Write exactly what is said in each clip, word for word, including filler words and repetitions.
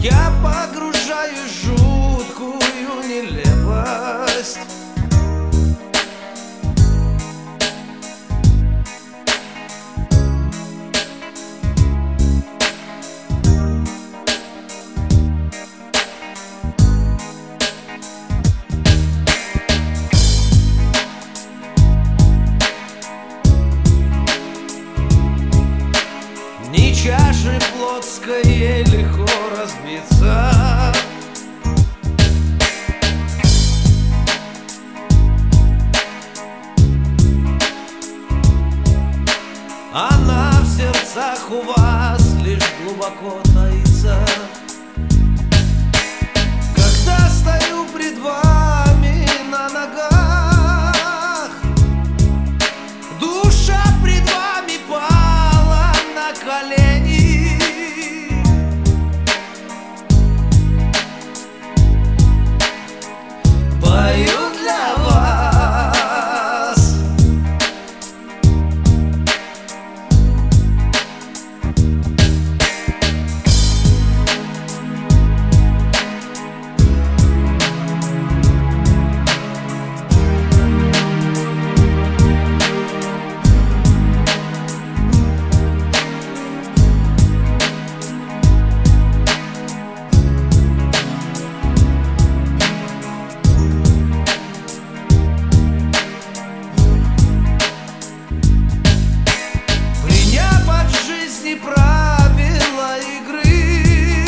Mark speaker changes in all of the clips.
Speaker 1: Я погружаюсь в жуткую нелепость. Ни чаши плотской ей легко разбиться. Она в сердцах у вас лишь глубоко таится. Когда стою пред вами на ногах, душа пред вами пала на колени. Пою для вас. Правила игры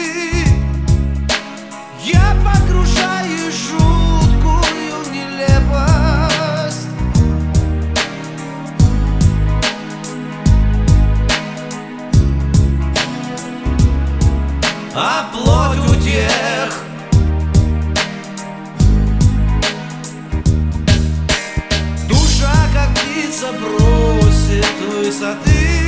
Speaker 1: я погружаюсь в жуткую нелепость. А плоть у тех душа, как птица, бросит высоты.